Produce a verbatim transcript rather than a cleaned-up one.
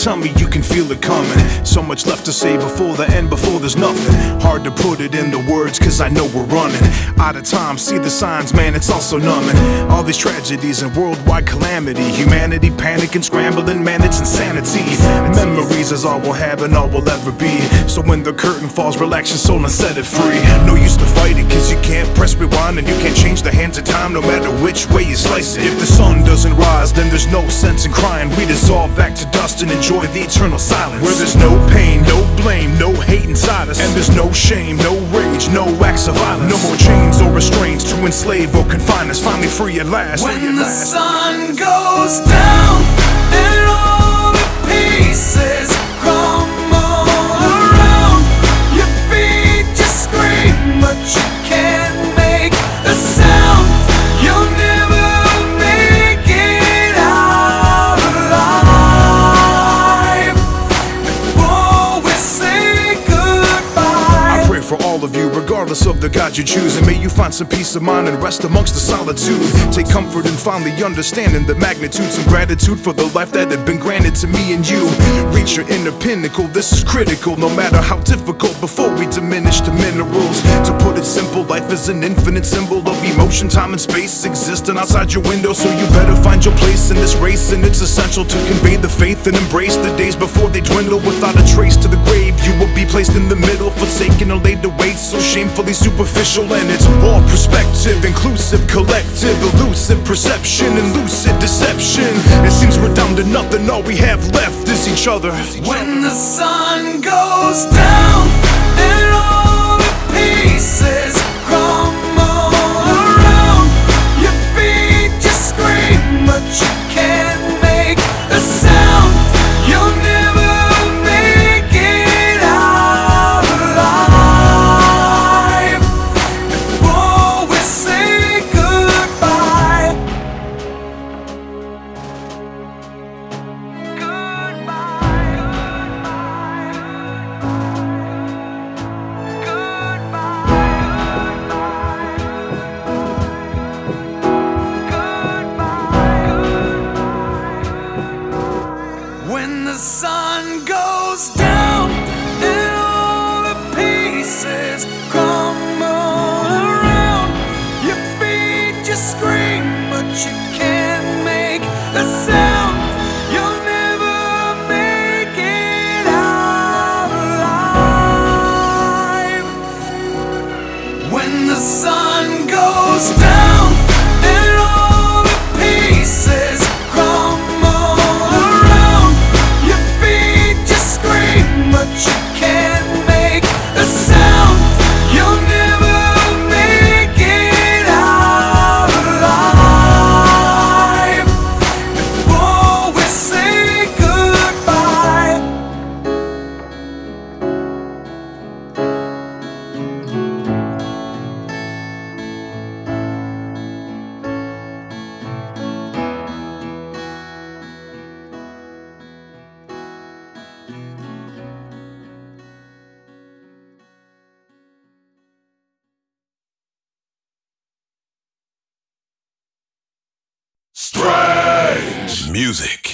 tell me you can feel it coming. So much left to say before the end, before there's nothing. Hard to put it into words, cause I know we're running out of time. See the signs, man, it's also numbing. All these tragedies and worldwide calamity, humanity panicking, scrambling, man, it's insanity. Memories is all we'll have and all we'll ever be. So when the curtain falls, relax your soul and set it free. No use to fight it, cause you can't press rewind, and you can't change the hands of time no matter which way you slice it. If the sun doesn't rise, then there's no sense in crying. We dissolve back to dust and enjoy the eternal silence, where there's no pain, no blame, no hate inside us, and there's no shame, no rage, no acts of violence. No more chains or restraints to enslave or confine us. Finally free at last. When the sun goes down and all the pieces crumble around, your feet just scream, but you can't make a sound. You'll never make it out alive before we say goodbye. I pray for all of you, regardless of the God you choose, and may you find some peace of mind and rest amongst the solitude. Take comfort in finally understanding the magnitude, some gratitude for the life that had been granted to me and you. Reach your inner pinnacle, this is critical, no matter how difficult, before we diminish to minerals. To put it simple, life is an infinite symbol of emotion, time and space existing outside your window. So you better find your place in this race, and it's essential to convey the faith and embrace the days before they dwindle. Without a trace to the grave, you will be placed in the middle, forsaken or laid to waste, so shamefully superficial. And it's all perspective, inclusive, collective, elusive perception and lucid deception. It seems we're down to nothing, all we have left is each other. When the sun goes down and all the pieces crumble around, your feet just scream, but you can't make a sound. You'll never make it out alive before we say goodbye. When the sun goes down and all the pieces crumble around, your feet just scream, but you can't make a sound. You'll never make it out alive. When the sun goes down and all the pieces crumble around, your feet just scream, but you can't make a sound. You'll never make it out alive before we say goodbye. Strange music.